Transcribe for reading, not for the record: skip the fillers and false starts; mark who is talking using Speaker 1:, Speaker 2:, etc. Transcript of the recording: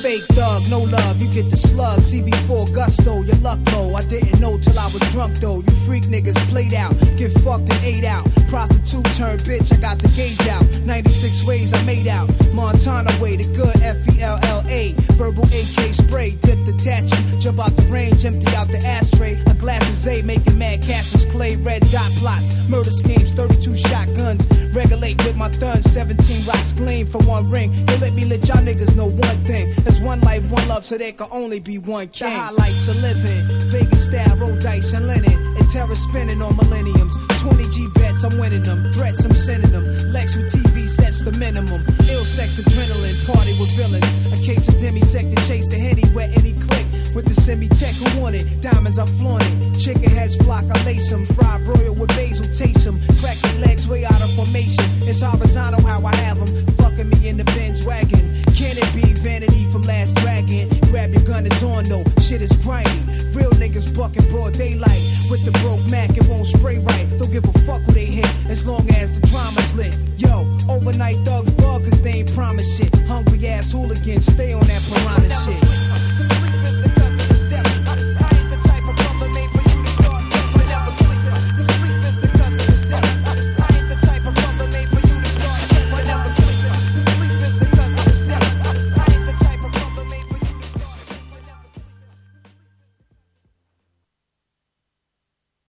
Speaker 1: fake thug, no love, you get the slug. CB4 gusto, your luck low. I didn't know till I was drunk though. You freak niggas played out, get fucked and ate out. Prostitute turned bitch, I got the gauge out. 96 ways I made out. Montana way, the good FELLA. Verbal AK spray, dip detach you. Jump out the range, empty out the ashtray. A glass of Zay, making mad Cassius Clay. Red dot plots, murder schemes, 32 shotguns. Regulate with my thuns, 17 rocks gleam for one ring. They let me let y'all niggas know one thing. There's one life, one love, so there can only be one king. The highlights of living, Vegas style, roll dice and linen. And terror spinning on millenniums. 20 G bets, I'm winning them. Threats, I'm sending them. Lex with TV sets the minimum. Ill sex, adrenaline, party with villains. A case of demisec to chase the Henny where any click. With the semi-tech who want it. Diamonds, I flaunt it. Chicken heads flock, I lace them. Fried broil with basil, taste them. Crack your legs way out of formation. It's horizontal how I have them. Fucking me in the Benz wagon. Can it be vanity from Last Dragon? Grab your gun, it's on though. Shit is grimy. Real niggas bucking broad daylight. With the broke Mac, it won't spray right. Don't give a fuck who they hit, as long as the drama's lit. Yo, overnight thugs bug, cause they ain't promise shit. Hungry ass hooligans, stay on that piranha shit.